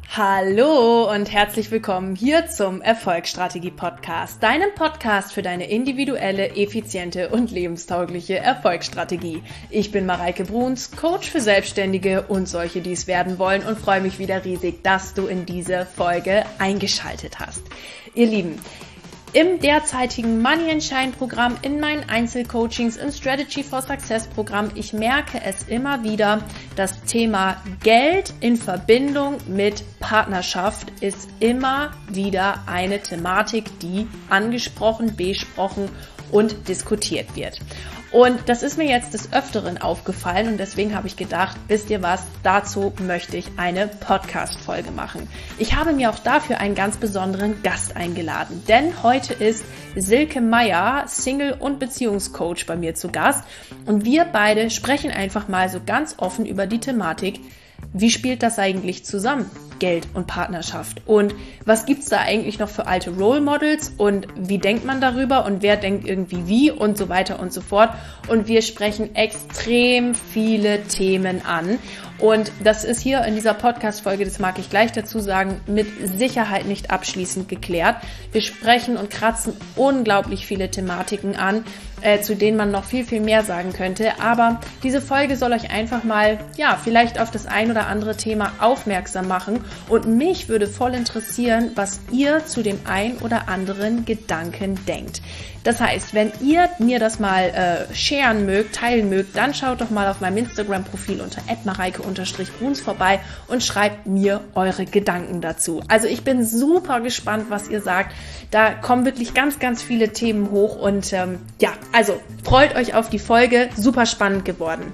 Hallo und herzlich willkommen hier zum Erfolgsstrategie-Podcast, deinem Podcast für deine individuelle, effiziente und lebenstaugliche Erfolgsstrategie. Ich bin Mareike Bruns, Coach für Selbstständige und solche, die es werden wollen, und freue mich wieder riesig, dass du in diese Folge eingeschaltet hast. Ihr Lieben, im derzeitigen Money and Shine Programm, in meinen Einzelcoachings, im Strategy for Success Programm, ich merke es immer wieder, das Thema Geld in Verbindung mit Partnerschaft ist immer wieder eine Thematik, die angesprochen, besprochen und diskutiert wird. Und das ist mir jetzt des Öfteren aufgefallen und deswegen habe ich gedacht, wisst ihr was, dazu möchte ich eine Podcast-Folge machen. Ich habe mir auch dafür einen ganz besonderen Gast eingeladen, denn heute ist Silke Meyer, Single- und Beziehungscoach, bei mir zu Gast und wir beide sprechen einfach mal so ganz offen über die Thematik, wie spielt das eigentlich zusammen, Geld und Partnerschaft? Und was gibt's da eigentlich noch für alte Role Models? Und wie denkt man darüber? Und wer denkt irgendwie wie? Und so weiter und so fort. Und wir sprechen extrem viele Themen an. Und das ist hier in dieser Podcast-Folge, das mag ich gleich dazu sagen, mit Sicherheit nicht abschließend geklärt. Wir sprechen und kratzen unglaublich viele Thematiken an, zu denen man noch viel, viel mehr sagen könnte. Aber diese Folge soll euch einfach mal, vielleicht auf das ein oder andere Thema aufmerksam machen. Und mich würde voll interessieren, was ihr zu dem ein oder anderen Gedanken denkt. Das heißt, wenn ihr mir das mal sharen mögt, teilen mögt, dann schaut doch mal auf meinem Instagram-Profil unter @mareike_bruns vorbei und schreibt mir eure Gedanken dazu. Also ich bin super gespannt, was ihr sagt. Da kommen wirklich ganz, ganz viele Themen hoch und also freut euch auf die Folge. Super spannend geworden.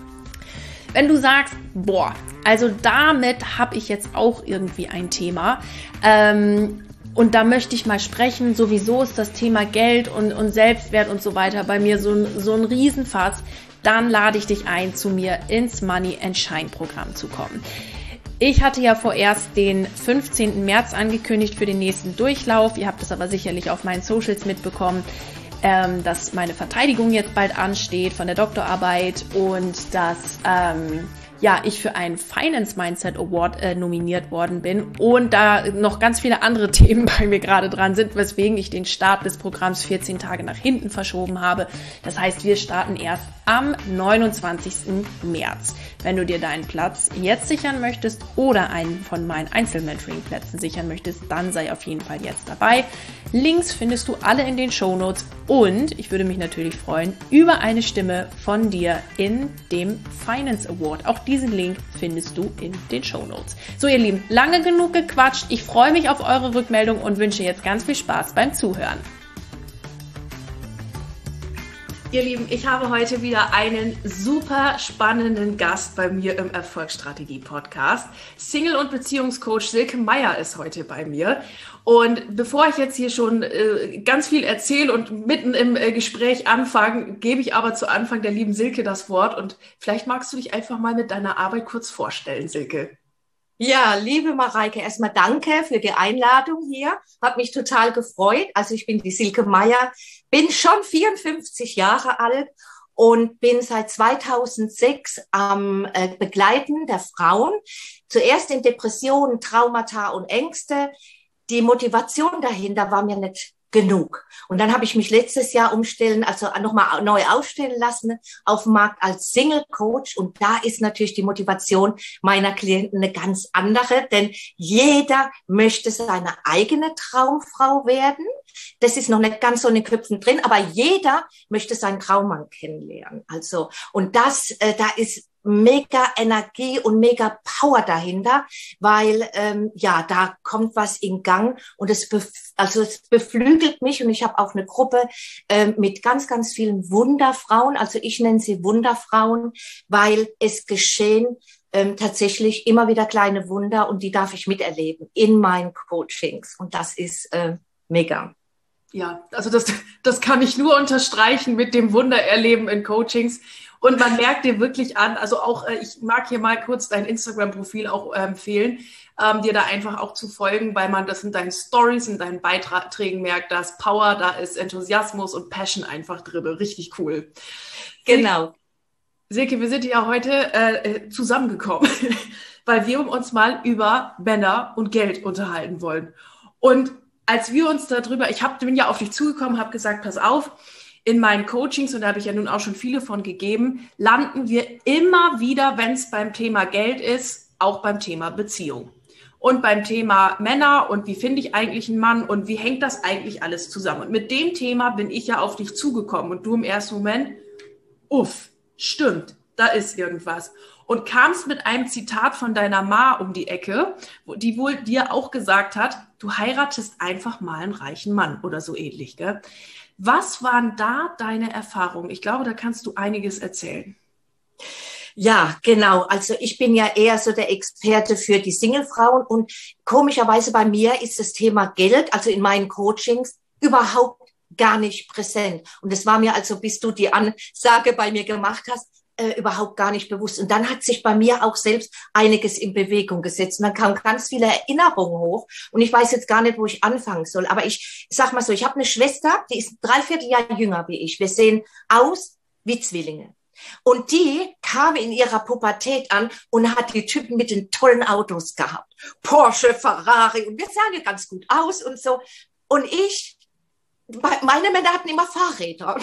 Wenn du sagst, also damit habe ich jetzt auch irgendwie ein Thema, und da möchte ich mal sprechen, sowieso ist das Thema Geld und Selbstwert und so weiter bei mir so ein Riesenfass, dann lade ich dich ein, zu mir ins Money and Shine Programm zu kommen. Ich hatte ja vorerst den 15. März angekündigt für den nächsten Durchlauf. Ihr habt es aber sicherlich auf meinen Socials mitbekommen, dass meine Verteidigung jetzt bald ansteht von der Doktorarbeit und dass ich für einen Finance Mindset Award nominiert worden bin und da noch ganz viele andere Themen bei mir gerade dran sind, weswegen ich den Start des Programms 14 Tage nach hinten verschoben habe. Das heißt, wir starten erst am 29. März. Wenn du dir deinen Platz jetzt sichern möchtest oder einen von meinen Einzelmentoring-Plätzen sichern möchtest, dann sei auf jeden Fall jetzt dabei. Links findest du alle in den Shownotes und ich würde mich natürlich freuen über eine Stimme von dir in dem Finance Award. Auch diesen Link findest du in den Shownotes. So, ihr Lieben, lange genug gequatscht. Ich freue mich auf eure Rückmeldung und wünsche jetzt ganz viel Spaß beim Zuhören. Ihr Lieben, ich habe heute wieder einen super spannenden Gast bei mir im Erfolgsstrategie-Podcast. Single- und Beziehungscoach Silke Meyer ist heute bei mir. Und bevor ich jetzt hier schon ganz viel erzähle und mitten im Gespräch anfange, gebe ich aber zu Anfang der lieben Silke das Wort. Und vielleicht magst du dich einfach mal mit deiner Arbeit kurz vorstellen, Silke. Ja, liebe Mareike, erstmal danke für die Einladung hier. Hat mich total gefreut. Also ich bin die Silke Meyer, bin schon 54 Jahre alt und bin seit 2006 am Begleiten der Frauen. Zuerst in Depressionen, Traumata und Ängste. Die Motivation dahinter war mir nicht genug. Und dann habe ich mich letztes Jahr nochmal neu aufstellen lassen auf dem Markt als Single Coach. Und da ist natürlich die Motivation meiner Klienten eine ganz andere, denn jeder möchte seine eigene Traumfrau werden. Das ist noch nicht ganz so in den Köpfen drin, aber jeder möchte seinen Traummann kennenlernen. Also, und da ist mega Energie und mega Power dahinter, weil da kommt was in Gang und es beflügelt mich und ich habe auch eine Gruppe mit ganz, ganz vielen Wunderfrauen, also ich nenne sie Wunderfrauen, weil es geschehen tatsächlich immer wieder kleine Wunder und die darf ich miterleben in meinen Coachings und das ist mega. Ja, also das kann ich nur unterstreichen mit dem Wundererleben in Coachings. Und man merkt dir wirklich an, also auch, ich mag hier mal kurz dein Instagram-Profil auch empfehlen, dir da einfach auch zu folgen, weil man das in deinen Stories, in deinen Beiträgen merkt, da ist Power, da ist Enthusiasmus und Passion einfach drin. Richtig cool. Genau. Silke, wir sind ja heute zusammengekommen. weil wir uns mal über Männer und Geld unterhalten wollen. Und als wir uns darüber, bin ja auf dich zugekommen, habe gesagt, pass auf, in meinen Coachings, und da habe ich ja nun auch schon viele von gegeben, landen wir immer wieder, wenn es beim Thema Geld ist, auch beim Thema Beziehung. Und beim Thema Männer und wie finde ich eigentlich einen Mann und wie hängt das eigentlich alles zusammen. Und mit dem Thema bin ich ja auf dich zugekommen und du im ersten Moment, stimmt, da ist irgendwas. Und kamst mit einem Zitat von deiner Ma um die Ecke, die wohl dir auch gesagt hat, du heiratest einfach mal einen reichen Mann oder so ähnlich, gell? Was waren da deine Erfahrungen? Ich glaube, da kannst du einiges erzählen. Ja, genau. Also ich bin ja eher so der Experte für die Singlefrauen und komischerweise bei mir ist das Thema Geld, also in meinen Coachings, überhaupt gar nicht präsent. Und es war mir also, bis du die Ansage bei mir gemacht hast, überhaupt gar nicht bewusst. Und dann hat sich bei mir auch selbst einiges in Bewegung gesetzt. Und dann kamen ganz viele Erinnerungen hoch. Und ich weiß jetzt gar nicht, wo ich anfangen soll. Aber ich sag mal so, ich habe eine Schwester, die ist 3/4 Jahr jünger wie ich. Wir sehen aus wie Zwillinge. Und die kam in ihrer Pubertät an und hat die Typen mit den tollen Autos gehabt. Porsche, Ferrari. Und wir sahen ja ganz gut aus und so. Und meine Männer hatten immer Fahrräder.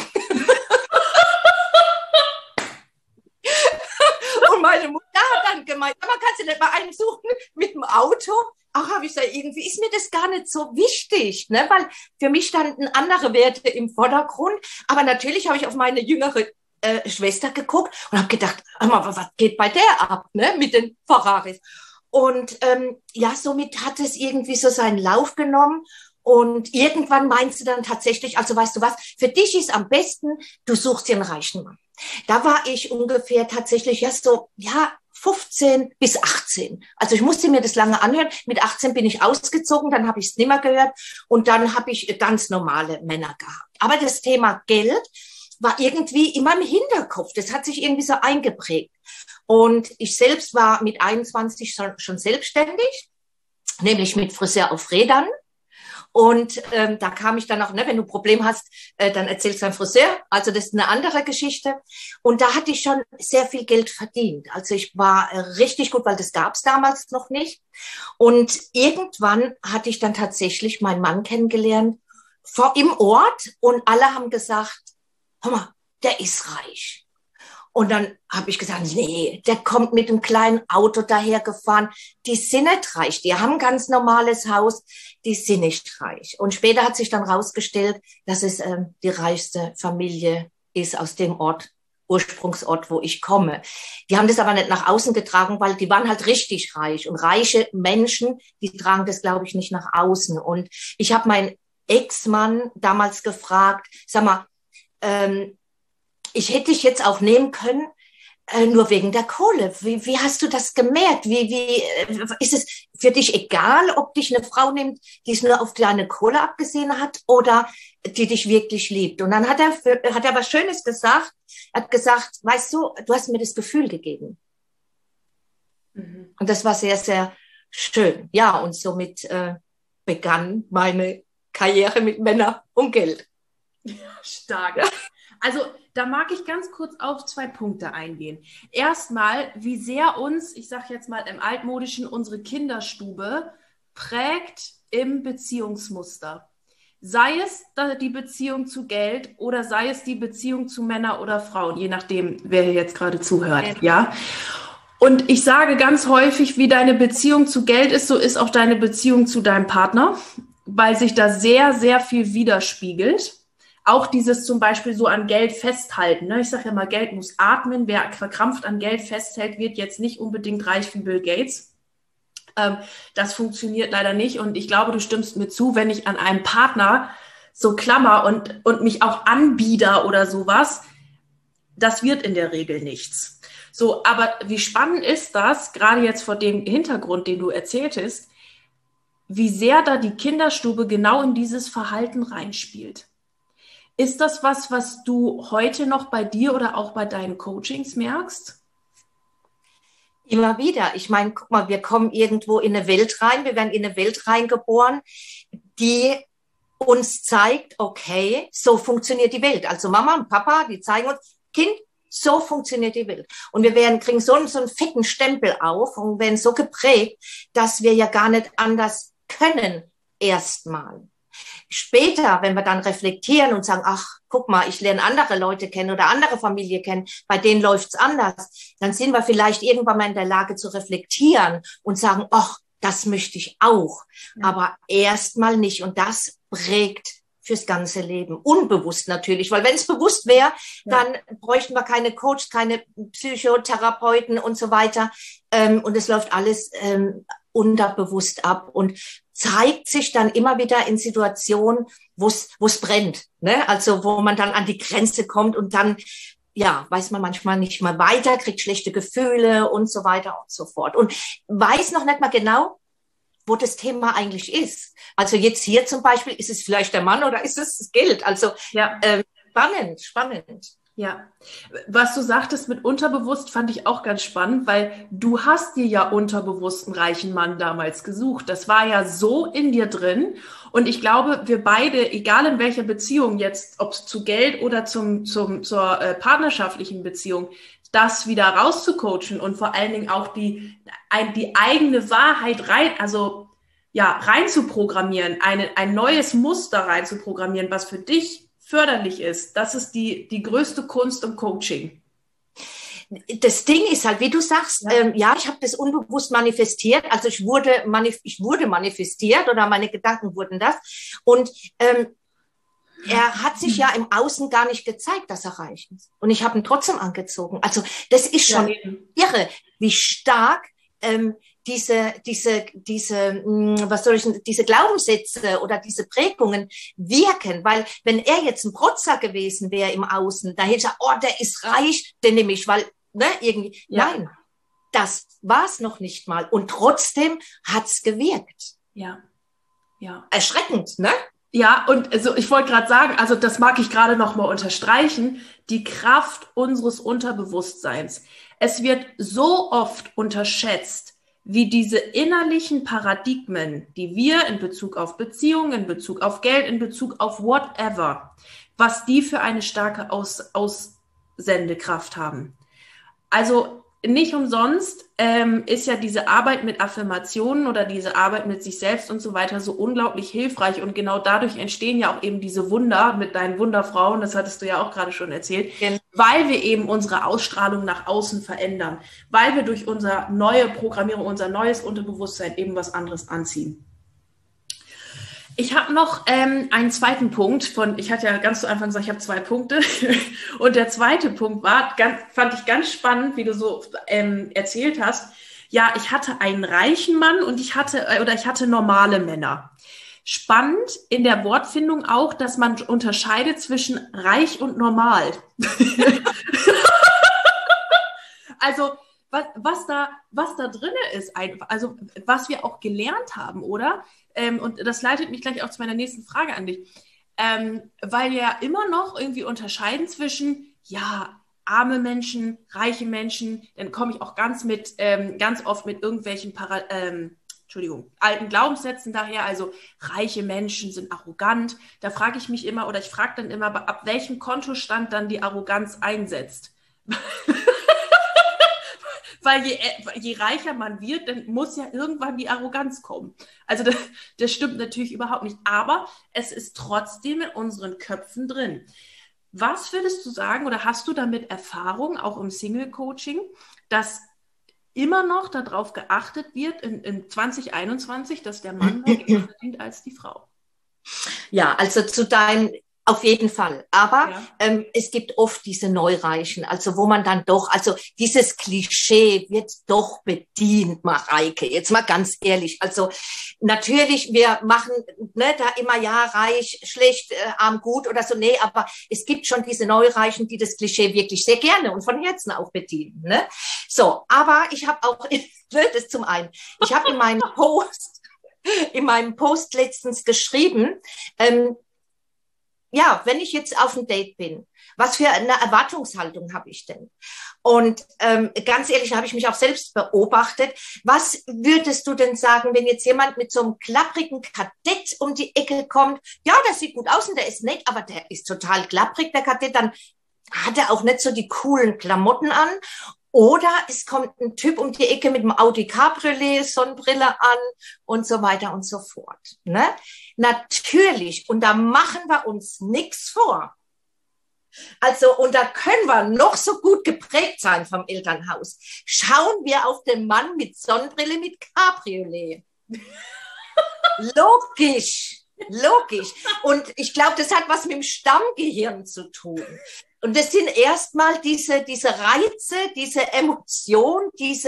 Und meine Mutter hat dann gemeint, aber kannst du nicht mal einen suchen mit dem Auto? Ach, habe ich gesagt, irgendwie ist mir das gar nicht so wichtig, ne? Weil für mich standen andere Werte im Vordergrund. Aber natürlich habe ich auf meine jüngere Schwester geguckt und habe gedacht, was geht bei der ab, ne? Mit den Ferraris. Und ja, somit hat es irgendwie so seinen Lauf genommen. Und irgendwann meinst du dann tatsächlich, also weißt du was, für dich ist am besten, du suchst dir einen reichen Mann. Da war ich ungefähr tatsächlich 15 bis 18. Also ich musste mir das lange anhören. Mit 18 bin ich ausgezogen, dann habe ich es nicht mehr gehört und dann habe ich ganz normale Männer gehabt. Aber das Thema Geld war irgendwie immer im Hinterkopf. Das hat sich irgendwie so eingeprägt. Und ich selbst war mit 21 schon selbstständig, nämlich mit Friseur auf Rädern. Und da kam ich dann auch, ne, wenn du ein Problem hast, dann erzählst du deinem Friseur. Also das ist eine andere Geschichte. Und da hatte ich schon sehr viel Geld verdient. Also ich war richtig gut, weil das gab es damals noch nicht. Und irgendwann hatte ich dann tatsächlich meinen Mann kennengelernt im Ort. Und alle haben gesagt, hör mal, der ist reich. Und dann habe ich gesagt, nee, der kommt mit einem kleinen Auto dahergefahren. Die sind nicht reich, die haben ein ganz normales Haus, die sind nicht reich. Und später hat sich dann rausgestellt, dass es die reichste Familie ist aus dem Ort, Ursprungsort, wo ich komme. Die haben das aber nicht nach außen getragen, weil die waren halt richtig reich. Und reiche Menschen, die tragen das, glaube ich, nicht nach außen. Und ich habe meinen Ex-Mann damals gefragt, sag mal, ich hätte dich jetzt auch nehmen können, nur wegen der Kohle. Wie hast du das gemerkt? Wie ist es für dich egal, ob dich eine Frau nimmt, die es nur auf deine Kohle abgesehen hat oder die dich wirklich liebt? Und dann hat er was Schönes gesagt. Er hat gesagt, weißt du hast mir das Gefühl gegeben. Mhm. Und das war sehr, sehr schön. Ja, und somit begann meine Karriere mit Männern und Geld. Ja, stark. Ja. Also da mag ich ganz kurz auf 2 Punkte eingehen. Erstmal, wie sehr uns, ich sage jetzt mal im Altmodischen, unsere Kinderstube prägt im Beziehungsmuster. Sei es die Beziehung zu Geld oder sei es die Beziehung zu Männern oder Frauen, je nachdem, wer hier jetzt gerade zuhört. Ja. Und ich sage ganz häufig, wie deine Beziehung zu Geld ist, so ist auch deine Beziehung zu deinem Partner, weil sich da sehr, sehr viel widerspiegelt. Auch dieses zum Beispiel so an Geld festhalten. Ne? Ich sage ja mal, Geld muss atmen. Wer verkrampft an Geld festhält, wird jetzt nicht unbedingt reich wie Bill Gates. Das funktioniert leider nicht. Und ich glaube, du stimmst mir zu, wenn ich an einem Partner so klammer und mich auch anbieder oder sowas, das wird in der Regel nichts. So, aber wie spannend ist das, gerade jetzt vor dem Hintergrund, den du erzähltest, wie sehr da die Kinderstube genau in dieses Verhalten reinspielt. Ist das was du heute noch bei dir oder auch bei deinen Coachings merkst? Immer wieder. Ich meine, guck mal, wir kommen irgendwo in eine Welt rein, wir werden in eine Welt reingeboren, die uns zeigt, okay, so funktioniert die Welt. Also Mama und Papa, die zeigen uns, Kind, So funktioniert die Welt. Und wir kriegen so einen fetten Stempel auf und werden so geprägt, dass wir ja gar nicht anders können, erstmal. Später, wenn wir dann reflektieren und sagen, ach, guck mal, ich lerne andere Leute kennen oder andere Familie kennen, bei denen läuft's anders, dann sind wir vielleicht irgendwann mal in der Lage zu reflektieren und sagen, ach, das möchte ich auch. Ja. Aber erstmal nicht. Und das prägt fürs ganze Leben. Unbewusst natürlich, weil wenn es bewusst wäre, dann bräuchten wir keine Coach, keine Psychotherapeuten und so weiter. Und es läuft alles unterbewusst ab und zeigt sich dann immer wieder in Situationen, wo es brennt, ne? Also wo man dann an die Grenze kommt und dann weiß man manchmal nicht mal weiter, kriegt schlechte Gefühle und so weiter und so fort und weiß noch nicht mal genau, wo das Thema eigentlich ist. Also jetzt hier zum Beispiel, ist es vielleicht der Mann oder ist es das Geld? Also spannend. Ja, was du sagtest mit unterbewusst, fand ich auch ganz spannend, weil du hast dir ja unterbewusst einen reichen Mann damals gesucht. Das war ja so in dir drin. Und ich glaube, wir beide, egal in welcher Beziehung jetzt, ob es zu Geld oder zur partnerschaftlichen Beziehung, das wieder rauszucoachen und vor allen Dingen auch die eigene Wahrheit rein zu programmieren, ein neues Muster rein zu programmieren, was für dich förderlich ist. Das ist die größte Kunst im Coaching. Das Ding ist halt, wie du sagst, ich habe das unbewusst manifestiert. Also ich wurde manifestiert oder meine Gedanken wurden das. Und er hat sich ja im Außen gar nicht gezeigt, dass er reich ist. Und ich habe ihn trotzdem angezogen. Also das ist schon irre, wie stark diese Glaubenssätze oder diese Prägungen wirken, weil wenn er jetzt ein Protzer gewesen wäre im Außen, da hätte ich gesagt, der ist reich, den nehme ich, weil, irgendwie, nein, das war's noch nicht mal und trotzdem hat's gewirkt. Ja. Erschreckend, ne? Ja, und also ich wollte gerade sagen, also das mag ich gerade noch mal unterstreichen, die Kraft unseres Unterbewusstseins. Es wird so oft unterschätzt, wie diese innerlichen Paradigmen, die wir in Bezug auf Beziehungen, in Bezug auf Geld, in Bezug auf whatever, was die für eine starke Aussendekraft haben. Also nicht umsonst ist ja diese Arbeit mit Affirmationen oder diese Arbeit mit sich selbst und so weiter so unglaublich hilfreich und genau dadurch entstehen ja auch eben diese Wunder mit deinen Wunderfrauen, das hattest du ja auch gerade schon erzählt, weil wir eben unsere Ausstrahlung nach außen verändern, weil wir durch unsere neue Programmierung, unser neues Unterbewusstsein eben was anderes anziehen. Ich habe noch einen zweiten Punkt ich hatte ja ganz zu Anfang gesagt, ich habe 2 Punkte. Und der zweite Punkt fand ich ganz spannend, wie du so erzählt hast. Ja, ich hatte einen reichen Mann und ich hatte normale Männer. Spannend in der Wortfindung auch, dass man unterscheidet zwischen reich und normal. Also was da drin ist, also was wir auch gelernt haben, oder? Und das leitet mich gleich auch zu meiner nächsten Frage an dich. Weil wir ja immer noch irgendwie unterscheiden zwischen, arme Menschen, reiche Menschen, dann komme ich auch ganz oft mit irgendwelchen alten Glaubenssätzen daher, also reiche Menschen sind arrogant. Da frage ich mich immer, oder ich frage dann immer, ab welchem Kontostand dann die Arroganz einsetzt. Weil je reicher man wird, dann muss ja irgendwann die Arroganz kommen. Also das stimmt natürlich überhaupt nicht. Aber es ist trotzdem in unseren Köpfen drin. Was würdest du sagen oder hast du damit Erfahrung, auch im Single-Coaching, dass immer noch darauf geachtet wird in 2021, dass der Mann mehr verdient als die Frau? Ja, also auf jeden Fall. Aber es gibt oft diese Neureichen, also wo man dann doch, also dieses Klischee wird doch bedient, Mareike. Jetzt mal ganz ehrlich. Also natürlich, wir machen da immer reich, schlecht, arm, gut oder so. Nee, aber es gibt schon diese Neureichen, die das Klischee wirklich sehr gerne und von Herzen auch bedienen. Ne? So, aber ich habe auch, das zum einen, ich habe in meinem Post letztens geschrieben, wenn ich jetzt auf ein Date bin, was für eine Erwartungshaltung habe ich denn? Und ganz ehrlich, habe ich mich auch selbst beobachtet. Was würdest du denn sagen, wenn jetzt jemand mit so einem klapprigen Kadett um die Ecke kommt? Ja, der sieht gut aus und der ist nett, aber der ist total klapprig, der Kadett. Dann hatte auch nicht so die coolen Klamotten an. Oder es kommt ein Typ um die Ecke mit dem Audi Cabriolet, Sonnenbrille an und so weiter und so fort. Ne? Natürlich, und da machen wir uns nichts vor. Also, und da können wir noch so gut geprägt sein vom Elternhaus. Schauen wir auf den Mann mit Sonnenbrille mit Cabriolet. Logisch, logisch. Und ich glaube, das hat was mit dem Stammgehirn zu tun. Und das sind erstmal diese Reize, diese Emotion, wie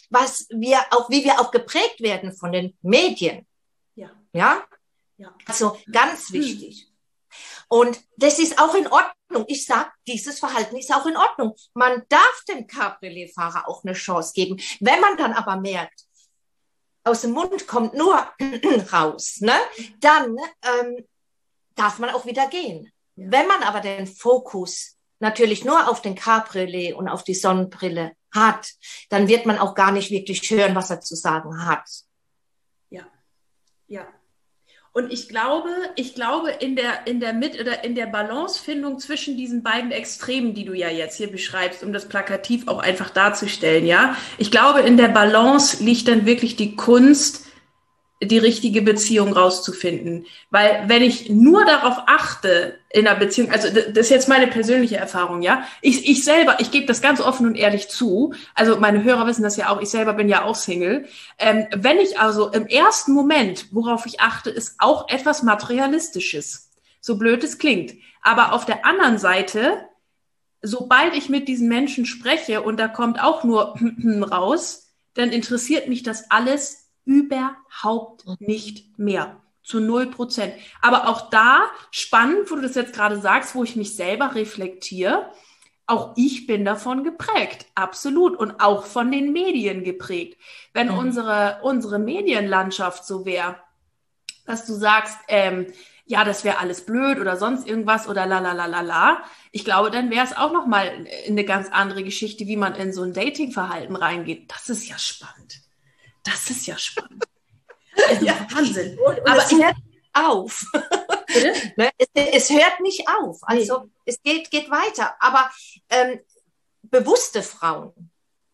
wir auch geprägt werden von den Medien. Ja. Ja? Ja. Also ganz wichtig. Und das ist auch in Ordnung. Ich sage, dieses Verhalten ist auch in Ordnung. Man darf dem Cabriolet-Fahrer auch eine Chance geben. Wenn man dann aber merkt, aus dem Mund kommt nur raus, ne? Dann darf man auch wieder gehen. Ja. Wenn man aber den Fokus natürlich nur auf den Cabriolet und auf die Sonnenbrille hat, dann wird man auch gar nicht wirklich hören, was er zu sagen hat. Ja, ja. Und ich glaube, in der Balancefindung zwischen diesen beiden Extremen, die du ja jetzt hier beschreibst, um das plakativ auch einfach darzustellen, ja. Ich glaube, in der Balance liegt dann wirklich die Kunst, die richtige Beziehung rauszufinden. Weil wenn ich nur darauf achte in einer Beziehung, also das ist jetzt meine persönliche Erfahrung, ja. Ich selber, ich gebe das ganz offen und ehrlich zu, also meine Hörer wissen das ja auch, ich selber bin ja auch Single. Wenn ich also im ersten Moment, worauf ich achte, ist auch etwas Materialistisches. So blöd es klingt. Aber auf der anderen Seite, sobald ich mit diesen Menschen spreche und da kommt auch nur raus, dann interessiert mich das alles überhaupt nicht mehr. Zu 0%. Aber auch da, spannend, wo du das jetzt gerade sagst, wo ich mich selber reflektiere, auch ich bin davon geprägt. Absolut. Und auch von den Medien geprägt. Wenn unsere Medienlandschaft so wäre, dass du sagst, ja, das wäre alles blöd oder sonst irgendwas oder la. Ich glaube, dann wäre es auch nochmal eine ganz andere Geschichte, wie man in so ein Datingverhalten reingeht. Das ist ja spannend. Das ist ja spannend. Also ja. Wahnsinn. Aber es hört auf. Ne? Es hört nicht auf. Also es geht weiter. Aber bewusste Frauen,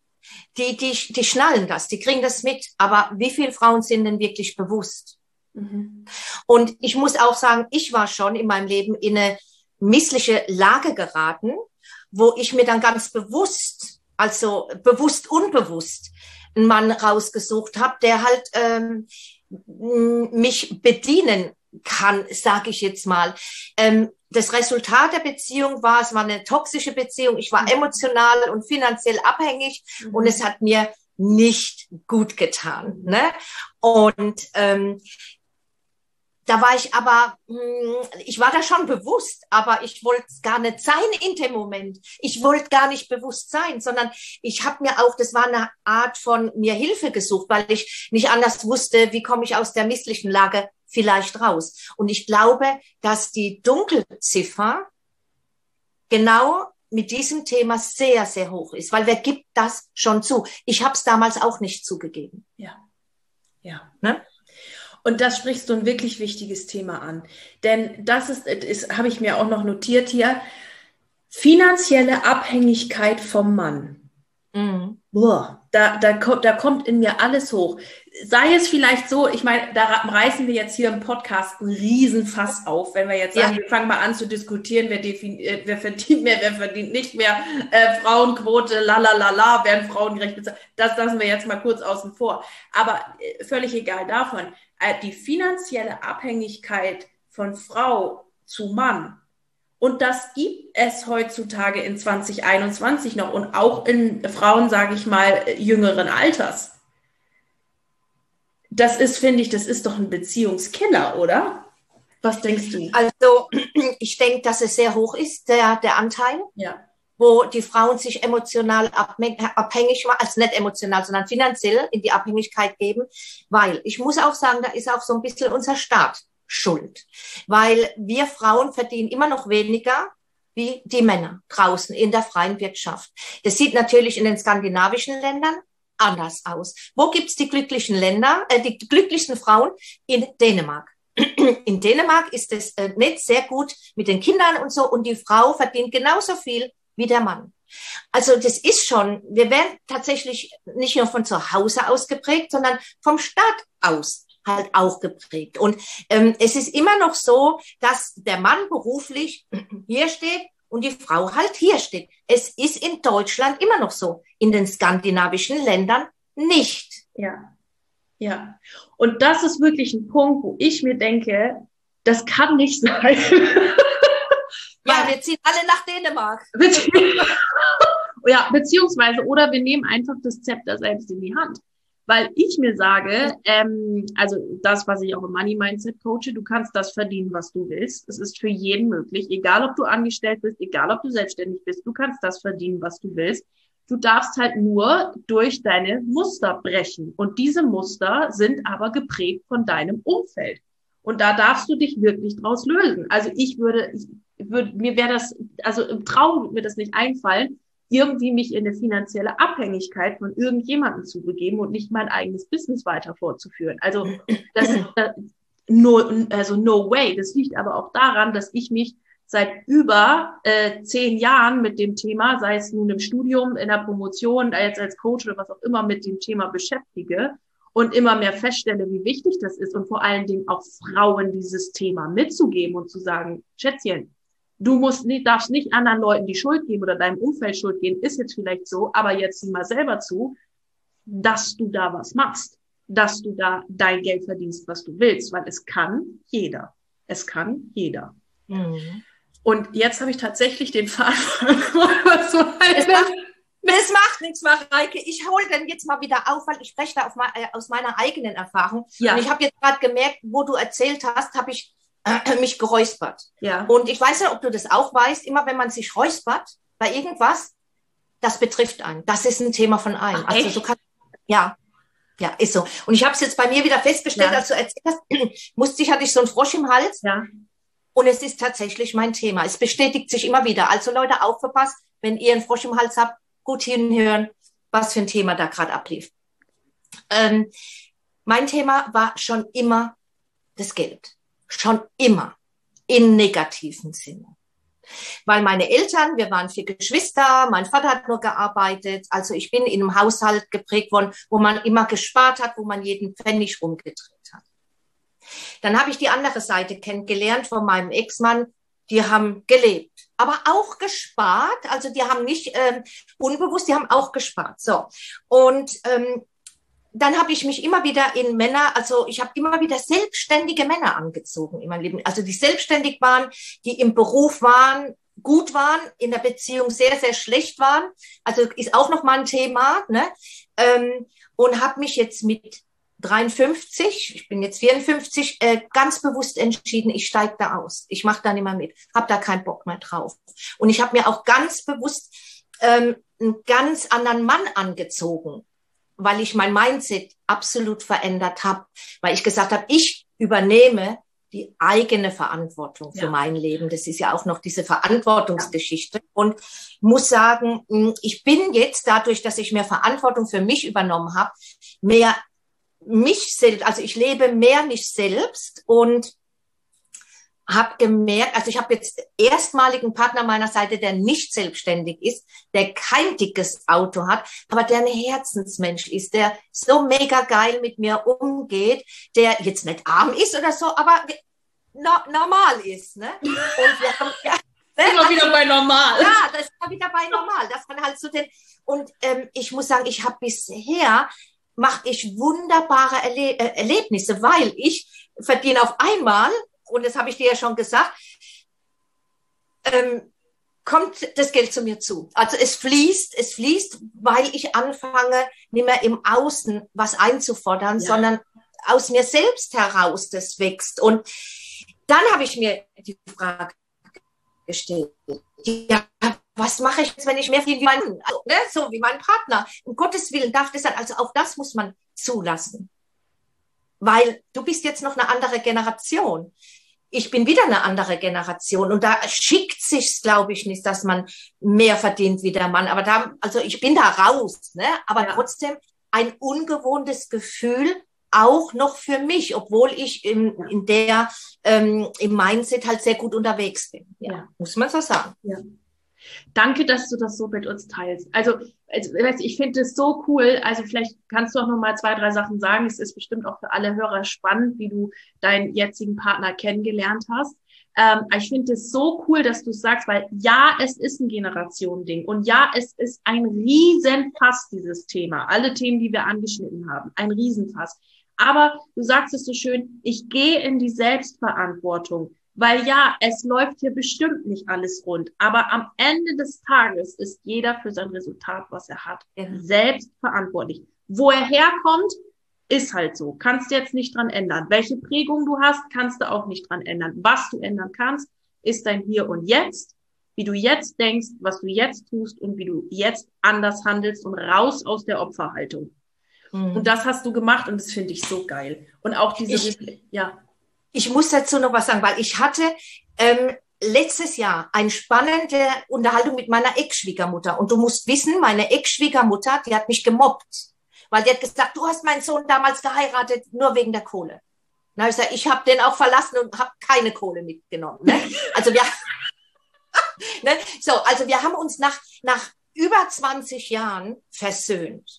die schnallen das, die kriegen das mit. Aber wie viele Frauen sind denn wirklich bewusst? Mhm. Und ich muss auch sagen, ich war schon in meinem Leben in eine missliche Lage geraten, wo ich mir dann ganz bewusst, also bewusst, unbewusst, einen Mann rausgesucht habe, der halt mich bedienen kann, sage ich jetzt mal. Das Resultat der Beziehung war, es war eine toxische Beziehung. Ich war emotional und finanziell abhängig und es hat mir nicht gut getan. Ne? Und da war ich war da schon bewusst, aber ich wollte gar nicht sein in dem Moment. Ich wollte gar nicht bewusst sein, sondern ich habe mir auch, das war eine Art von mir Hilfe gesucht, weil ich nicht anders wusste, wie komme ich aus der misslichen Lage vielleicht raus. Und ich glaube, dass die Dunkelziffer genau mit diesem Thema sehr, sehr hoch ist, weil wer gibt das schon zu? Ich habe es damals auch nicht zugegeben. Ja. Ne? Und das sprichst du ein wirklich wichtiges Thema an. Denn das habe ich mir auch noch notiert hier, finanzielle Abhängigkeit vom Mann. Mhm. Boah, da kommt in mir alles hoch. Sei es vielleicht so, ich meine, da reißen wir jetzt hier im Podcast einen Riesenfass auf, wenn wir jetzt sagen, wir fangen mal an zu diskutieren, wer verdient mehr, wer verdient nicht mehr, Frauenquote, werden Frauen gerecht bezahlt. Das lassen wir jetzt mal kurz außen vor. Aber völlig egal davon. Die finanzielle Abhängigkeit von Frau zu Mann. Und das gibt es heutzutage in 2021 noch und auch in Frauen, sage ich mal, jüngeren Alters. Das ist, finde ich, das ist doch ein Beziehungskiller, oder? Was denkst du? Also ich denke, dass es sehr hoch ist, der Anteil, wo die Frauen sich emotional abhängig machen, also nicht emotional, sondern finanziell in die Abhängigkeit geben, weil ich muss auch sagen, da ist auch so ein bisschen unser Staat schuld, weil wir Frauen verdienen immer noch weniger wie die Männer draußen in der freien Wirtschaft. Das sieht natürlich in den skandinavischen Ländern anders aus. Wo gibt's die glücklichen Länder, die glücklichsten Frauen? In Dänemark. In Dänemark ist es nicht sehr gut mit den Kindern und so und die Frau verdient genauso viel wie der Mann. Also das ist schon, wir werden tatsächlich nicht nur von zu Hause aus geprägt, sondern vom Staat aus halt auch geprägt. Und es ist immer noch so, dass der Mann beruflich hier steht und die Frau halt hier steht. Es ist in Deutschland immer noch so, in den skandinavischen Ländern nicht. Ja, ja. Und das ist wirklich ein Punkt, wo ich mir denke, das kann nicht sein. Ja, wir ziehen alle nach Dänemark. Ja, beziehungsweise, oder wir nehmen einfach das Zepter selbst in die Hand. Weil ich mir sage, also das, was ich auch im Money Mindset coache, du kannst das verdienen, was du willst. Es ist für jeden möglich, egal ob du angestellt bist, egal ob du selbstständig bist, du kannst das verdienen, was du willst. Du darfst halt nur durch deine Muster brechen. Und diese Muster sind aber geprägt von deinem Umfeld. Und da darfst du dich wirklich draus lösen. Also mir wäre das, also im Traum würde mir das nicht einfallen, irgendwie mich in eine finanzielle Abhängigkeit von irgendjemandem zu begeben und nicht mein eigenes Business weiter fortzuführen. Also no way. Das liegt aber auch daran, dass ich mich seit über 10 Jahren mit dem Thema, sei es nun im Studium, in der Promotion, jetzt als Coach oder was auch immer, mit dem Thema beschäftige und immer mehr feststelle, wie wichtig das ist und vor allen Dingen auch Frauen dieses Thema mitzugeben und zu sagen, Schätzchen, darfst nicht anderen Leuten die Schuld geben oder deinem Umfeld Schuld geben, ist jetzt vielleicht so, aber jetzt sieh mal selber zu, dass du da was machst, dass du da dein Geld verdienst, was du willst, weil es kann jeder. Es kann jeder. Mhm. Und jetzt habe ich tatsächlich den Faden Es macht nichts, Mareike. Ich hole den jetzt mal wieder auf, weil ich spreche da aus meiner eigenen Erfahrung. Ja. Und ich habe jetzt gerade gemerkt, wo du erzählt hast, habe ich mich geräuspert. Ja. Und ich weiß nicht, ob du das auch weißt, immer wenn man sich räuspert bei irgendwas, das betrifft einen. Das ist ein Thema von einem. Ach, also so ja, ist so. Und ich habe es jetzt bei mir wieder festgestellt, als du erzählt hast, hatte ich so einen Frosch im Hals. Ja. Und es ist tatsächlich mein Thema. Es bestätigt sich immer wieder. Also Leute, aufgepasst, wenn ihr einen Frosch im Hals habt, gut hinhören, was für ein Thema da gerade ablief. Mein Thema war schon immer das Geld. Schon immer. Im negativen Sinne. Weil meine Eltern, wir waren 4 Geschwister, mein Vater hat nur gearbeitet. Also ich bin in einem Haushalt geprägt worden, wo man immer gespart hat, wo man jeden Pfennig rumgedreht hat. Dann habe ich die andere Seite kennengelernt von meinem Ex-Mann. Die haben gelebt, aber auch gespart. Also die haben nicht unbewusst, die haben auch gespart. So. Und dann habe ich mich immer wieder ich habe immer wieder selbstständige Männer angezogen in meinem Leben. Also die selbstständig waren, die im Beruf waren, gut waren, in der Beziehung sehr, sehr schlecht waren. Also ist auch noch mal ein Thema. Ne? Und habe mich jetzt mit 53, ich bin jetzt 54, ganz bewusst entschieden, ich steige da aus. Ich mache da nicht mehr mit, habe da keinen Bock mehr drauf. Und ich habe mir auch ganz bewusst einen ganz anderen Mann angezogen, weil ich mein Mindset absolut verändert habe, weil ich gesagt habe, ich übernehme die eigene Verantwortung für mein Leben. Das ist ja auch noch diese Verantwortungsgeschichte. Und muss sagen, ich bin jetzt dadurch, dass ich mehr Verantwortung für mich übernommen habe, mehr mich selbst, also ich lebe mehr mich selbst und habe gemerkt, also ich habe jetzt erstmaligen Partner meiner Seite, der nicht selbstständig ist, der kein dickes Auto hat, aber der ein Herzensmensch ist, der so mega geil mit mir umgeht, der jetzt nicht arm ist oder so, aber normal ist, ne? Und wir haben immer wieder bei normal. Ja, das ist immer wieder bei normal. Das kann halt so und ich muss sagen, ich habe bisher mache ich wunderbare Erlebnisse, weil ich verdiene auf einmal, und das habe ich dir ja schon gesagt, kommt das Geld zu mir zu. Also es fließt, weil ich anfange, nicht mehr im Außen was einzufordern, sondern aus mir selbst heraus das wächst. Und dann habe ich mir die Frage gestellt, ja, was mache ich jetzt, wenn ich mehr verdiene wie so wie mein Partner? Um Gottes Willen darf das sein. Also auch das muss man zulassen. Weil du bist jetzt noch eine andere Generation. Ich bin wieder eine andere Generation. Und da schickt sich's, glaube ich, nicht, dass man mehr verdient wie der Mann. Aber also ich bin da raus, ne? Aber trotzdem ein ungewohntes Gefühl, auch noch für mich, obwohl ich im Mindset halt sehr gut unterwegs bin. Ja. Muss man so sagen. Ja. Danke, dass du das so mit uns teilst. Also ich finde es so cool. Also vielleicht kannst du auch noch mal 2, 3 Sachen sagen. Es ist bestimmt auch für alle Hörer spannend, wie du deinen jetzigen Partner kennengelernt hast. Ich finde es so cool, dass du es sagst, weil ja, es ist ein Generationending und ja, es ist ein Riesenfass, dieses Thema. Alle Themen, die wir angeschnitten haben, ein Riesenfass. Aber du sagst es so schön, ich gehe in die Selbstverantwortung. Weil ja, es läuft hier bestimmt nicht alles rund. Aber am Ende des Tages ist jeder für sein Resultat, was er hat, selbst verantwortlich. Wo er herkommt, ist halt so. Kannst du jetzt nicht dran ändern. Welche Prägung du hast, kannst du auch nicht dran ändern. Was du ändern kannst, ist dein Hier und Jetzt. Wie du jetzt denkst, was du jetzt tust und wie du jetzt anders handelst und raus aus der Opferhaltung. Und das hast du gemacht und das finde ich so geil. Und auch diese, Ich muss dazu noch was sagen, weil ich hatte letztes Jahr eine spannende Unterhaltung mit meiner Ex-Schwiegermutter. Und du musst wissen, meine Ex-Schwiegermutter, die hat mich gemobbt. Weil die hat gesagt, du hast meinen Sohn damals geheiratet, nur wegen der Kohle. Na, ich sag, ich habe den auch verlassen und habe keine Kohle mitgenommen. Ne? Also wir haben uns nach über 20 Jahren versöhnt.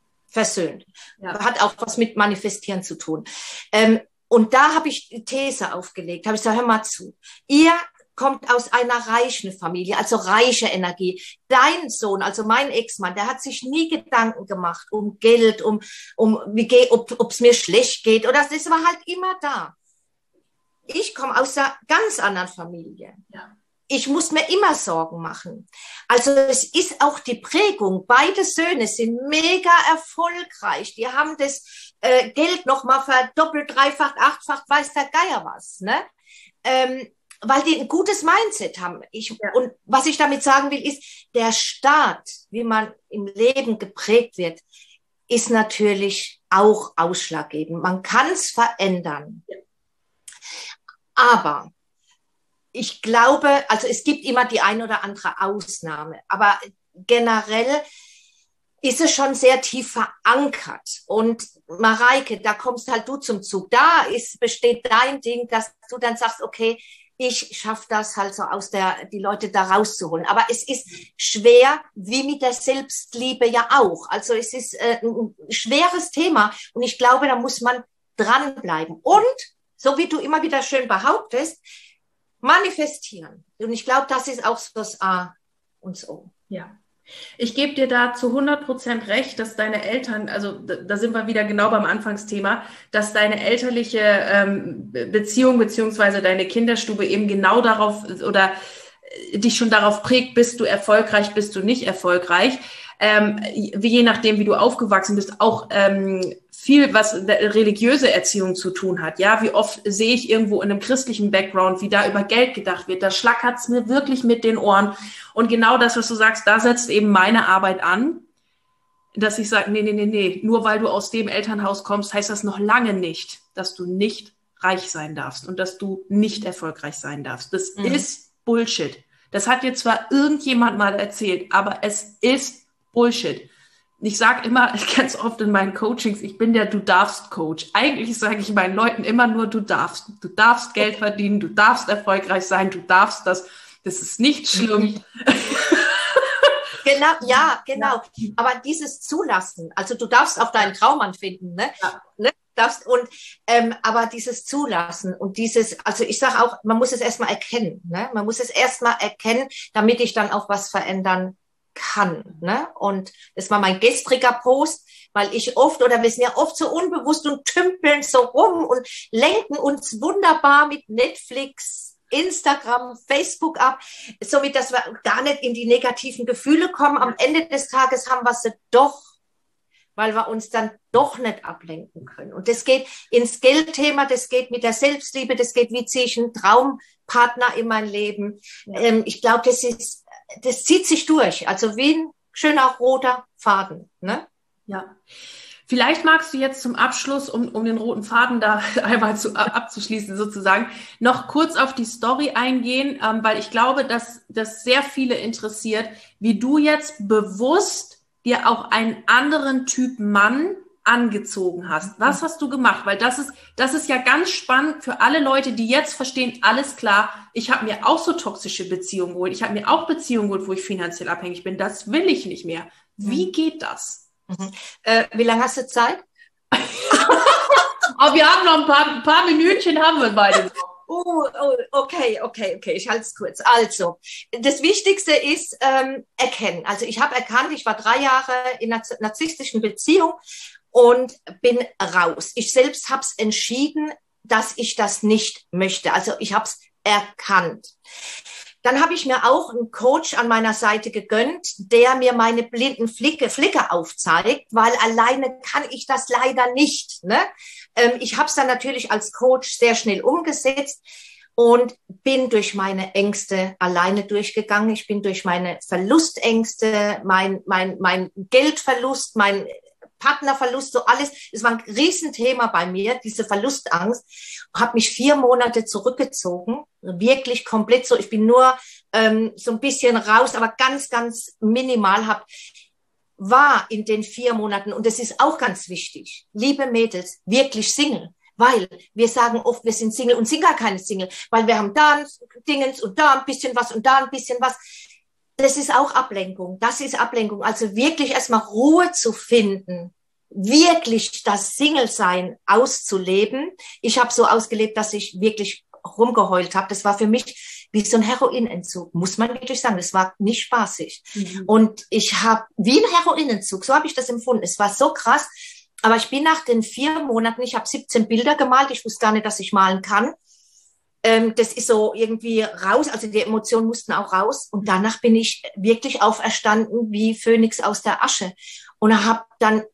Ja. Hat auch was mit Manifestieren zu tun. Und da habe ich die These aufgelegt, habe ich gesagt, hör mal zu. Ihr kommt aus einer reichen Familie, also reiche Energie. Dein Sohn, also mein Ex-Mann, der hat sich nie Gedanken gemacht um Geld, ob es mir schlecht geht oder das war halt immer da. Ich komme aus einer ganz anderen Familie. Ja. Ich muss mir immer Sorgen machen. Also es ist auch die Prägung. Beide Söhne sind mega erfolgreich. Die haben das Geld nochmal verdoppelt, dreifacht, achtfacht, weiß der Geier was. Ne? Weil die ein gutes Mindset haben. Und was ich damit sagen will, ist, der Start, wie man im Leben geprägt wird, ist natürlich auch ausschlaggebend. Man kann es verändern. Ja. Aber ich glaube, also es gibt immer die ein oder andere Ausnahme, aber generell ist es schon sehr tief verankert. Und Mareike, da kommst halt du zum Zug. Besteht dein Ding, dass du dann sagst, okay, ich schaffe das halt so die Leute da rauszuholen. Aber es ist schwer, wie mit der Selbstliebe ja auch. Also es ist ein schweres Thema und ich glaube, da muss man dranbleiben. Und, so wie du immer wieder schön behauptest, manifestieren. Und ich glaube, das ist auch so das A und das O. Ja. Ich gebe dir da zu 100% recht, dass deine Eltern, also da sind wir wieder genau beim Anfangsthema, dass deine elterliche Beziehung beziehungsweise deine Kinderstube eben genau darauf oder dich schon darauf prägt, bist du erfolgreich, bist du nicht erfolgreich. Je nachdem, wie du aufgewachsen bist, auch viel, was religiöse Erziehung zu tun hat. Ja, wie oft sehe ich irgendwo in einem christlichen Background, wie da über Geld gedacht wird. Da schlackert's mir wirklich mit den Ohren. Und genau das, was du sagst, da setzt eben meine Arbeit an, dass ich sage, nee. Nur weil du aus dem Elternhaus kommst, heißt das noch lange nicht, dass du nicht reich sein darfst und dass du nicht erfolgreich sein darfst. Das ist Bullshit. Das hat dir zwar irgendjemand mal erzählt, aber es ist Bullshit. Ich sage immer ganz oft in meinen Coachings, ich bin der Du-darfst-Coach. Eigentlich sage ich meinen Leuten immer nur, du darfst. Du darfst Geld verdienen, du darfst erfolgreich sein, du darfst das. Das ist nicht schlimm. Genau, ja, genau. Ja. Aber dieses Zulassen, also du darfst auch deinen Traummann finden, ne? Ja. Ne? Aber dieses Zulassen und also ich sage auch, man muss es erstmal erkennen, ne? Man muss es erstmal erkennen, damit ich dann auch was verändern kann, ne? Und das war mein gestriger Post, weil wir sind ja oft so unbewusst und tümpeln so rum und lenken uns wunderbar mit Netflix, Instagram, Facebook ab, somit, dass wir gar nicht in die negativen Gefühle kommen. Am Ende des Tages haben wir sie doch, weil wir uns dann doch nicht ablenken können. Und das geht ins Geldthema, das geht mit der Selbstliebe, das geht, wie ziehe ich einen Traumpartner in mein Leben. Ja. Ich glaube, das zieht sich durch, also wie ein schöner roter Faden, ne? Ja. Vielleicht magst du jetzt zum Abschluss, um den roten Faden da einmal abzuschließen sozusagen, noch kurz auf die Story eingehen, weil ich glaube, dass das sehr viele interessiert, wie du jetzt bewusst dir auch einen anderen Typ Mann angezogen hast? Was hast du gemacht? Weil das ist ja ganz spannend für alle Leute, die jetzt verstehen, alles klar, ich habe mir auch so toxische Beziehungen geholt. Ich habe mir auch Beziehungen geholt, wo ich finanziell abhängig bin. Das will ich nicht mehr. Wie geht das? Wie lange hast du Zeit? Aber wir haben noch ein paar Minütchen haben wir beide. Okay, ich halte es kurz. Also, das Wichtigste ist erkennen. Also ich habe erkannt, ich war 3 Jahre in einer narzisstischen Beziehung und bin raus. Ich selbst habe es entschieden, dass ich das nicht möchte. Also ich habe es erkannt. Dann habe ich mir auch einen Coach an meiner Seite gegönnt, der mir meine blinden Flicke aufzeigt, weil alleine kann ich das leider nicht. Ne? Ich habe es dann natürlich als Coach sehr schnell umgesetzt und bin durch meine Ängste alleine durchgegangen. Ich bin durch meine Verlustängste, mein Geldverlust, mein Partnerverlust, so alles. Es war ein Riesenthema bei mir, diese Verlustangst. Habe mich 4 Monate zurückgezogen, wirklich komplett so. Ich bin nur so ein bisschen raus, aber ganz, ganz minimal war in den 4 Monaten, und das ist auch ganz wichtig, liebe Mädels, wirklich Single. Weil wir sagen oft, wir sind Single und sind gar keine Single, weil wir haben da ein Dingens und da ein bisschen was und da ein bisschen was. Das ist auch Ablenkung. Das ist Ablenkung. Also wirklich erstmal Ruhe zu finden, wirklich das Single-Sein auszuleben. Ich habe so ausgelebt, dass ich wirklich rumgeheult habe. Das war für mich wie so ein Heroinentzug, muss man wirklich sagen. Das war nicht spaßig. Mhm. Und ich habe wie ein Heroinentzug, so habe ich das empfunden. Es war so krass. Aber ich bin nach den 4 Monaten, ich habe 17 Bilder gemalt. Ich wusste gar nicht, dass ich malen kann. Das ist so irgendwie raus, also die Emotionen mussten auch raus. Und danach bin ich wirklich auferstanden wie Phönix aus der Asche. Und habe dann,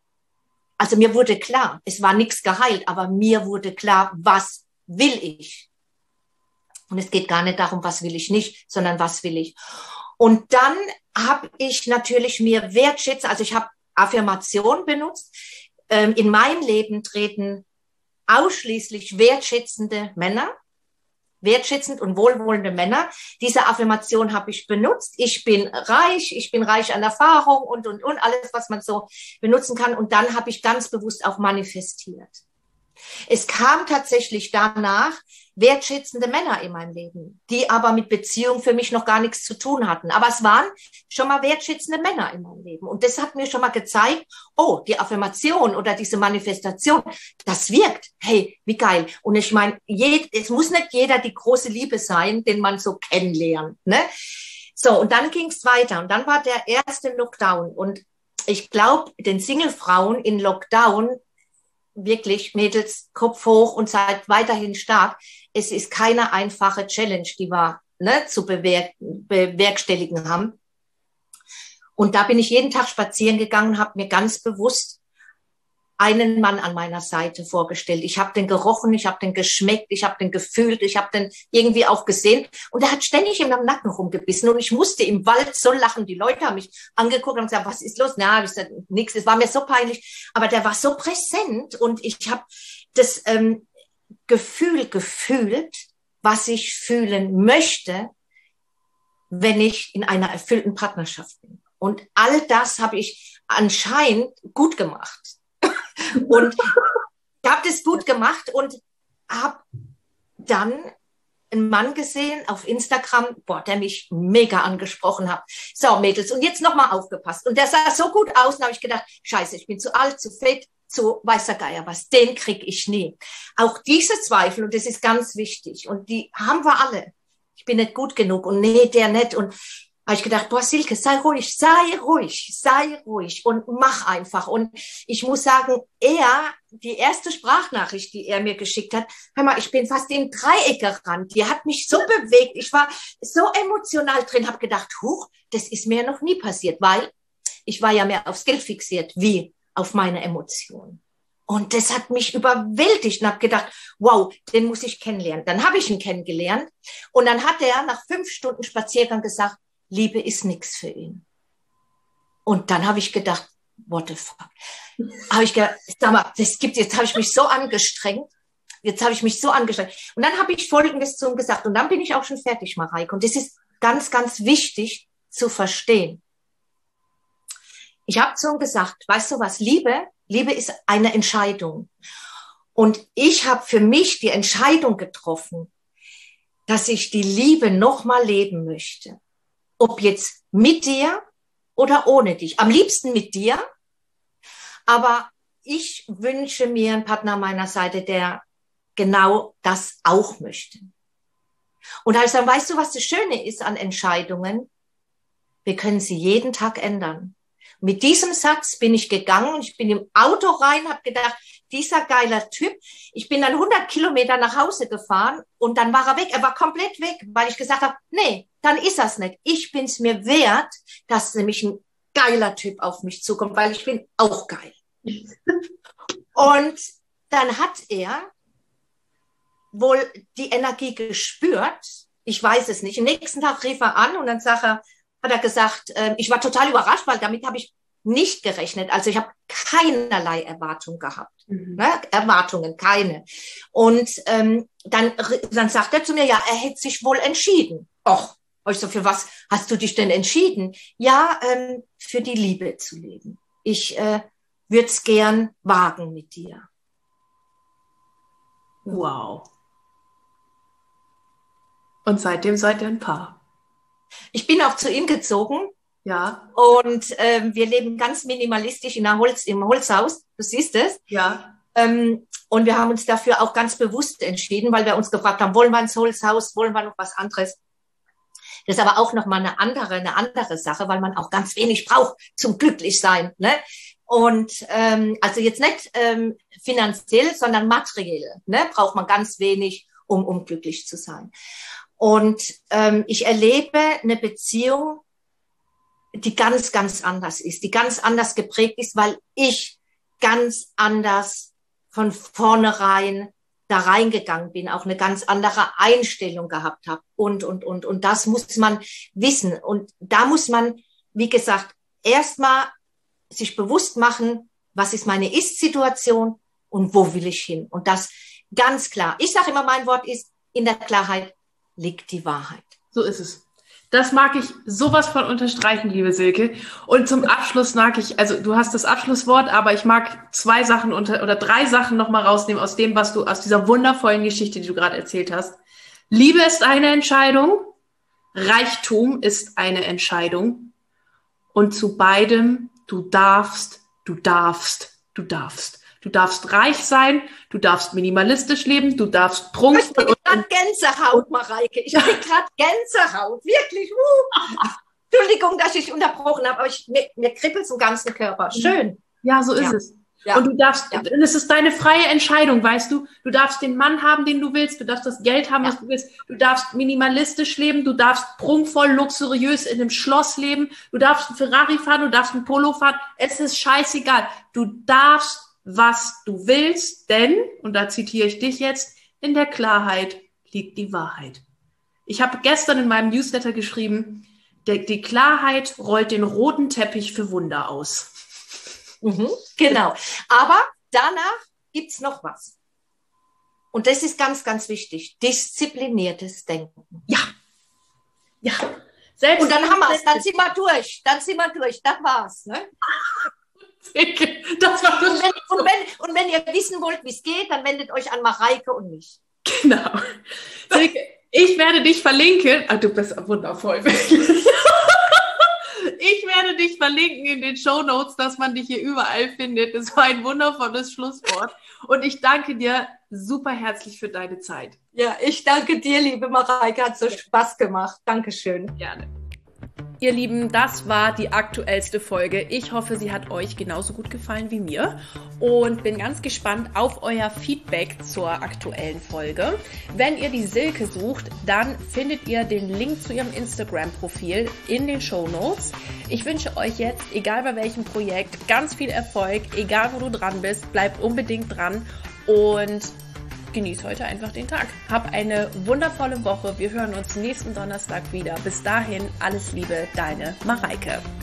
also mir wurde klar, es war nichts geheilt, aber mir wurde klar, was will ich? Und es geht gar nicht darum, was will ich nicht, sondern was will ich? Und dann habe ich natürlich mir wertschätzen, also ich habe Affirmation benutzt. In mein Leben treten ausschließlich wertschätzende Männer, wertschätzend und wohlwollende Männer. Diese Affirmation habe ich benutzt. Ich bin reich an Erfahrung und, alles, was man so benutzen kann. Und dann habe ich ganz bewusst auch manifestiert. Es kam tatsächlich danach wertschätzende Männer in meinem Leben, die aber mit Beziehung für mich noch gar nichts zu tun hatten. Aber es waren schon mal wertschätzende Männer in meinem Leben. Und das hat mir schon mal gezeigt, oh, die Affirmation oder diese Manifestation, das wirkt. Hey, wie geil. Und ich meine, es muss nicht jeder die große Liebe sein, den man so kennenlernt. Ne? So, und dann ging es weiter. Und dann war der erste Lockdown. Und ich glaube, den Single-Frauen in Lockdown, wirklich, Mädels, Kopf hoch und seid weiterhin stark. Es ist keine einfache Challenge, die wir zu bewerkstelligen haben. Und da bin ich jeden Tag spazieren gegangen, habe mir ganz bewusst einen Mann an meiner Seite vorgestellt. Ich habe den gerochen, ich habe den geschmeckt, ich habe den gefühlt, ich habe den irgendwie auch gesehen. Und er hat ständig in meinem Nacken rumgebissen und ich musste im Wald so lachen. Die Leute haben mich angeguckt und gesagt, was ist los? Na, ich gesagt, nichts. Es war mir so peinlich. Aber der war so präsent und ich habe das Gefühl gefühlt, was ich fühlen möchte, wenn ich in einer erfüllten Partnerschaft bin. Und all das habe ich anscheinend gut gemacht. Und ich habe das gut gemacht und habe dann einen Mann gesehen auf Instagram, der mich mega angesprochen hat. So, Mädels, und jetzt nochmal aufgepasst. Und der sah so gut aus, und habe ich gedacht, scheiße, ich bin zu alt, zu fett, zu weißer Geier was, den krieg ich nie. Auch diese Zweifel, und das ist ganz wichtig, und die haben wir alle. Ich bin nicht gut genug und nee, der nicht. Und habe ich gedacht, boah, Silke, sei ruhig und mach einfach. Und ich muss sagen, die erste Sprachnachricht, die er mir geschickt hat, hör mal, ich bin fast in Dreieck gerannt. Die hat mich so bewegt. Ich war so emotional drin, habe gedacht, huch, das ist mir noch nie passiert, weil ich war ja mehr aufs Geld fixiert, wie auf meine Emotionen. Und das hat mich überwältigt und habe gedacht, wow, den muss ich kennenlernen. Dann habe ich ihn kennengelernt und dann hat er nach 5 Stunden Spaziergang gesagt, Liebe ist nichts für ihn. Und dann habe ich gedacht, what the fuck? Habe ich gedacht, sag mal, jetzt habe ich mich so angestrengt. Und dann habe ich Folgendes zu ihm gesagt. Und dann bin ich auch schon fertig, Mareike. Und das ist ganz, ganz wichtig zu verstehen. Ich habe zu ihm gesagt, weißt du was, Liebe Liebe ist eine Entscheidung. Und ich habe für mich die Entscheidung getroffen, dass ich die Liebe nochmal leben möchte. Ob jetzt mit dir oder ohne dich. Am liebsten mit dir. Aber ich wünsche mir einen Partner an meiner Seite, der genau das auch möchte. Und da ich sage, weißt du, was das Schöne ist an Entscheidungen? Wir können sie jeden Tag ändern. Mit diesem Satz bin ich gegangen, ich bin im Auto rein, habe gedacht, dieser geiler Typ. Ich bin dann 100 Kilometer nach Hause gefahren und dann war er weg. Er war komplett weg, weil ich gesagt habe, nee, dann ist das nicht. Ich bin es mir wert, dass nämlich ein geiler Typ auf mich zukommt, weil ich bin auch geil. Und dann hat er wohl die Energie gespürt. Ich weiß es nicht. Am nächsten Tag rief er an und dann hat er gesagt, ich war total überrascht, weil damit habe ich nicht gerechnet. Also ich habe keinerlei Erwartung gehabt. Ne? Erwartungen, keine. Und dann sagt er zu mir, ja, er hätte sich wohl entschieden. Och, ich so, für was hast du dich denn entschieden? Ja, für die Liebe zu leben. Ich würde es gern wagen mit dir. Wow. Und seitdem seid ihr ein Paar? Ich bin auch zu ihm gezogen. Ja. Und wir leben ganz minimalistisch im Holzhaus. Du siehst es. Ja. Und wir haben uns dafür auch ganz bewusst entschieden, weil wir uns gefragt haben, wollen wir ins Holzhaus, wollen wir noch was anderes? Das ist aber auch nochmal eine andere Sache, weil man auch ganz wenig braucht zum Glücklichsein. Ne? Und also jetzt nicht finanziell, sondern materiell, ne? Braucht man ganz wenig, um glücklich zu sein. Und ich erlebe eine Beziehung, die ganz, ganz anders ist, die ganz anders geprägt ist, weil ich ganz anders von vornherein da reingegangen bin, auch eine ganz andere Einstellung gehabt habe und. Und das muss man wissen. Und da muss man, wie gesagt, erstmal sich bewusst machen, was ist meine Ist-Situation und wo will ich hin. Und das ganz klar. Ich sage immer, mein Wort ist, in der Klarheit liegt die Wahrheit. So ist es. Das mag ich sowas von unterstreichen, liebe Silke. Und zum Abschluss mag ich, also du hast das Abschlusswort, aber ich mag 2 Sachen oder 3 Sachen nochmal rausnehmen aus dem, was du, aus dieser wundervollen Geschichte, die du gerade erzählt hast. Liebe ist eine Entscheidung. Reichtum ist eine Entscheidung. Und zu beidem, du darfst. Du darfst reich sein, du darfst minimalistisch leben, du darfst prunken. Ich krieg gerade Gänsehaut, Mareike. Ich krieg gerade Gänsehaut. Wirklich. Entschuldigung, dass ich unterbrochen habe, aber mir kribbelt es im ganzen Körper. Schön. Ja, so ist es. Ja. Und du darfst, es ist deine freie Entscheidung, weißt du? Du darfst den Mann haben, den du willst, du darfst das Geld haben, was du willst, du darfst minimalistisch leben, du darfst prunkvoll, luxuriös in einem Schloss leben, du darfst einen Ferrari fahren, du darfst einen Polo fahren, es ist scheißegal. Du darfst, was du willst, denn, und da zitiere ich dich jetzt, in der Klarheit liegt die Wahrheit. Ich habe gestern in meinem Newsletter geschrieben, die Klarheit rollt den roten Teppich für Wunder aus. Genau. Aber danach gibt's noch was. Und das ist ganz, ganz wichtig. Diszipliniertes Denken. Ja. Und dann haben wir es. Dann sind wir durch. Das war's. Ne? Das war so und wenn ihr wissen wollt, wie es geht, dann wendet euch an Mareike und mich. Genau. Silke, ich werde dich verlinken. Du bist wundervoll. Ich werde dich verlinken in den Shownotes, dass man dich hier überall findet. Das war ein wundervolles Schlusswort. Und ich danke dir super herzlich für deine Zeit. Ja, ich danke dir, liebe Mareike. Hat so Spaß gemacht. Dankeschön. Gerne. Ihr Lieben, das war die aktuellste Folge. Ich hoffe, sie hat euch genauso gut gefallen wie mir und bin ganz gespannt auf euer Feedback zur aktuellen Folge. Wenn ihr die Silke sucht, dann findet ihr den Link zu ihrem Instagram-Profil in den Shownotes. Ich wünsche euch jetzt, egal bei welchem Projekt, ganz viel Erfolg, egal wo du dran bist, bleib unbedingt dran und genieß heute einfach den Tag. Hab eine wundervolle Woche. Wir hören uns nächsten Donnerstag wieder. Bis dahin, alles Liebe, deine Mareike.